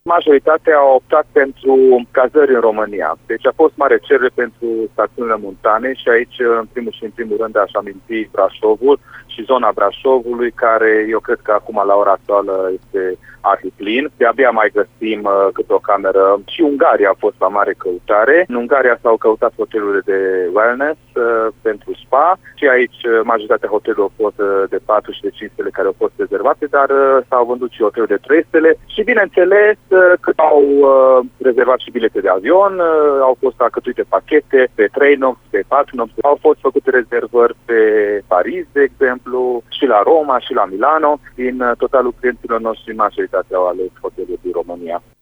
Majoritatea au optat pentru cazări în România. Deci a fost mare cerere pentru stațiunile montane și aici, în primul rând, aș aminti Brașovul și zona Brașovului, care eu cred că acum, la ora actuală, este arhiplin. De-abia mai găsim câte o cameră. Și Ungaria a fost la mare căutare. În Ungaria s-au căutat hotelurile de wellness pentru spa și aici majoritatea hotelurilor au fost de 4 și de 5 stele care au fost rezervate, dar s-au vândut și hoteluri de 3 stele și, bineînțeles, cât au rezervat și bilete de avion, au fost alcătuite pachete pe 3 nopți, pe 4 nopți. Au fost făcute rezervări pe Paris, de exemplu, și la Roma, și la Milano. Din totalul clienților noștri, majoritatea au ales hoteluri din România.